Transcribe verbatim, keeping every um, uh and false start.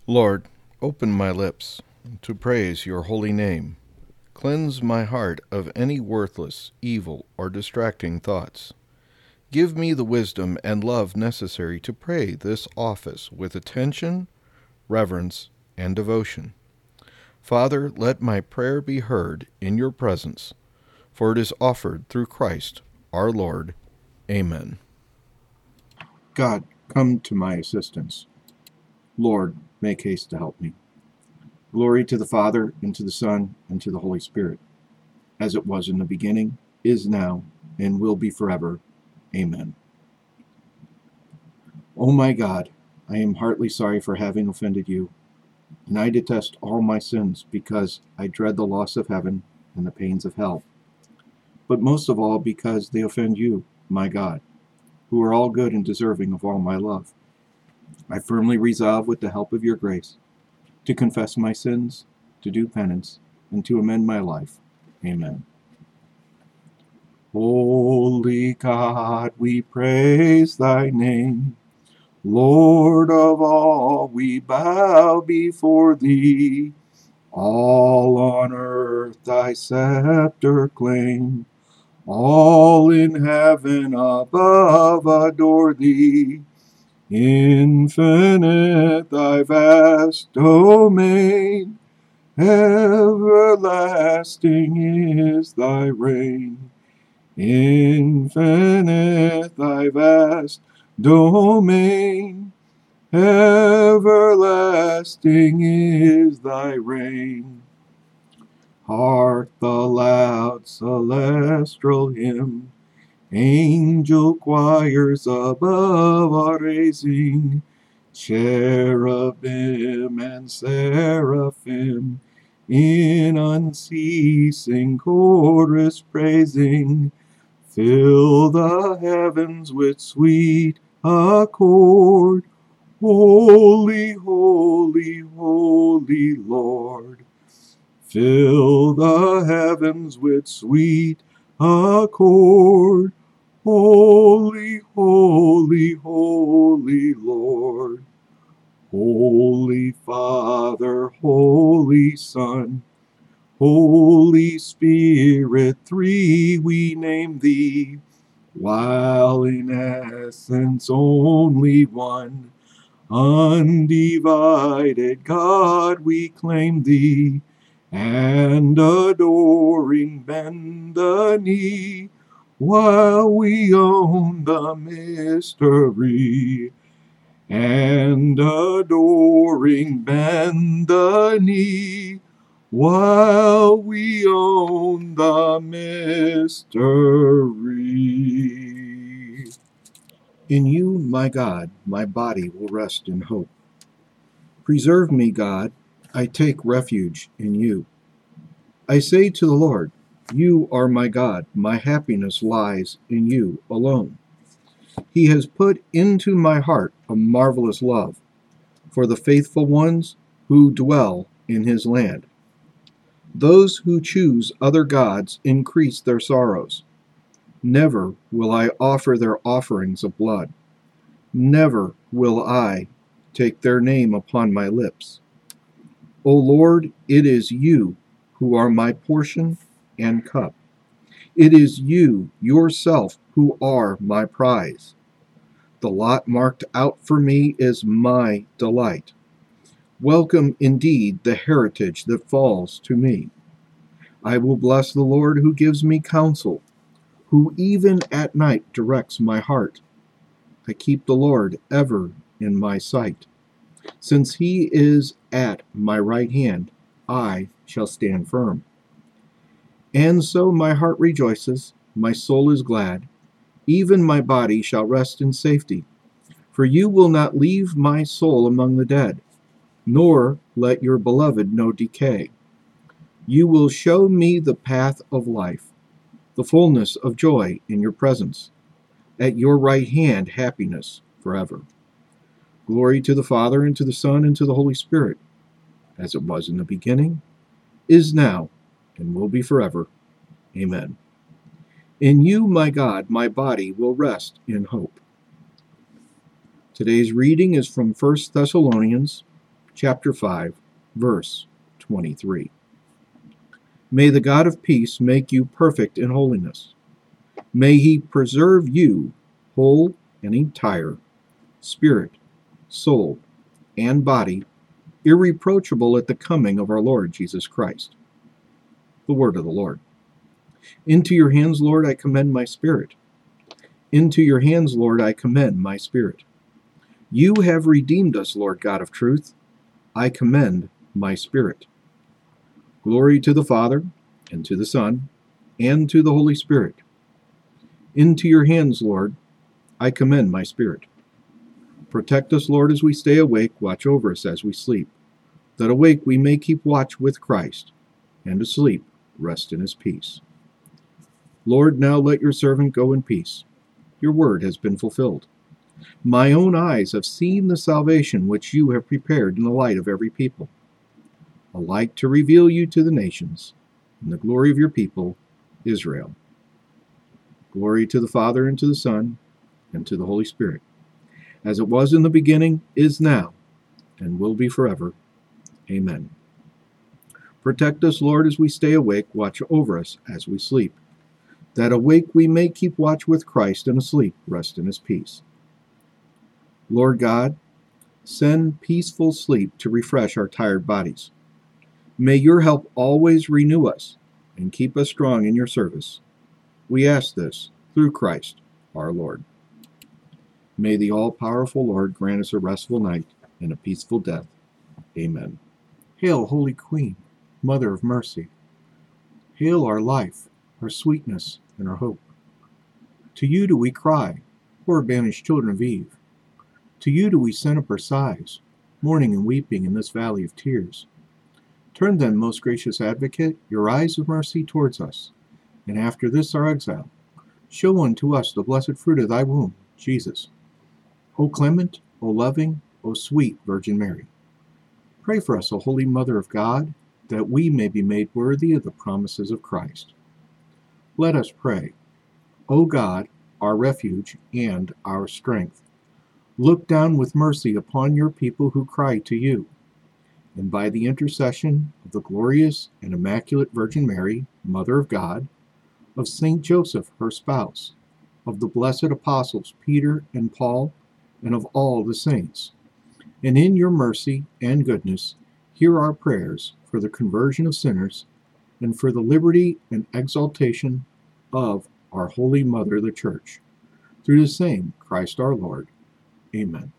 Lord, open my lips to praise your holy name. Cleanse my heart of any worthless, evil, or distracting thoughts. Give me the wisdom and love necessary to pray this office with attention, reverence, and devotion. Father, let my prayer be heard in your presence, for it is offered through Christ our Lord. Amen. God, come to my assistance. Lord, make haste to help me. Glory to the Father, and to the Son, and to the Holy Spirit, as it was in the beginning, is now, and will be forever. Amen. O my God, I am heartily sorry for having offended you, and I detest all my sins because I dread the loss of heaven and the pains of hell, but most of all because they offend you, my God, who are all good and deserving of all my love. I firmly resolve, with the help of your grace, to confess my sins, to do penance, and to amend my life. Amen. Holy God, we praise thy name. Lord of all, we bow before thee. All on earth thy scepter claim. All in heaven above adore thee. Infinite thy vast domain, everlasting is thy reign. Infinite thy vast domain, everlasting is thy reign. Hark the loud celestial hymn, angel choirs above are raising, cherubim and seraphim in unceasing chorus praising. Fill the heavens with sweet accord. Holy, holy, holy Lord. Fill the heavens with sweet accord. Holy, holy, holy Lord. Holy Father, Holy Son, Holy Spirit, three we name thee, while in essence only one. Undivided God, we claim thee, and adoring bend the knee, while we own the mystery, and adoring bend the knee, while we own the mystery. In you, my God, my body will rest in hope. Preserve me, God, I take refuge in you. I say to the Lord, you are my God, my happiness lies in you alone. He has put into my heart a marvelous love for the faithful ones who dwell in his land. Those who choose other gods increase their sorrows. Never will I offer their offerings of blood. Never will I take their name upon my lips. O Lord, it is you who are my portion and cup. It is you, yourself, who are my prize. The lot marked out for me is my delight. Welcome indeed the heritage that falls to me. I will bless the Lord who gives me counsel, who even at night directs my heart. I keep the Lord ever in my sight. Since he is at my right hand, I shall stand firm. And so my heart rejoices, my soul is glad, even my body shall rest in safety. For you will not leave my soul among the dead, nor let your beloved know decay. You will show me the path of life, the fullness of joy in your presence. At your right hand, happiness forever. Glory to the Father, and to the Son, and to the Holy Spirit, as it was in the beginning, is now, and will be forever. Amen. In you, my God, my body will rest in hope. Today's reading is from First Thessalonians chapter five, verse twenty-three. May the God of peace make you perfect in holiness. May he preserve you whole and entire, spirit, soul, and body, irreproachable at the coming of our Lord Jesus Christ. The word of the Lord. Into your hands, Lord, I commend my spirit. Into your hands, Lord, I commend my spirit. You have redeemed us, Lord God of truth. I commend my spirit. Glory to the Father, and to the Son, and to the Holy Spirit. Into your hands, Lord, I commend my spirit. Protect us, Lord, as we stay awake. Watch over us as we sleep. That awake we may keep watch with Christ, and asleep rest in his peace. Lord, now let your servant go in peace. Your word has been fulfilled. My own eyes have seen the salvation which you have prepared in the light of every people, a light to reveal you to the nations, and the glory of your people, Israel. Glory to the Father, and to the Son, and to the Holy Spirit, as it was in the beginning, is now, and will be forever. Amen. Protect us, Lord, as we stay awake. Watch over us as we sleep. That awake we may keep watch with Christ, and asleep rest in his peace. Lord God, send peaceful sleep to refresh our tired bodies. May your help always renew us and keep us strong in your service. We ask this through Christ our Lord. May the all-powerful Lord grant us a restful night and a peaceful death. Amen. Hail, Holy Queen, Mother of Mercy. Hail our life, our sweetness, and our hope. To you do we cry, poor banished children of Eve. To you do we send up our sighs, mourning and weeping in this valley of tears. Turn then, most gracious Advocate, your eyes of mercy towards us, and after this our exile, show unto us the blessed fruit of thy womb, Jesus. O clement, O loving, O sweet Virgin Mary, pray for us, O Holy Mother of God, that we may be made worthy of the promises of Christ. Let us pray. O God, our refuge and our strength, look down with mercy upon your people who cry to you, and by the intercession of the glorious and immaculate Virgin Mary, Mother of God, of Saint Joseph, her spouse, of the blessed apostles Peter and Paul, and of all the saints, and in your mercy and goodness, hear our prayers for the conversion of sinners, and for the liberty and exaltation of our Holy Mother, the Church. Through the same Christ our Lord. Amen.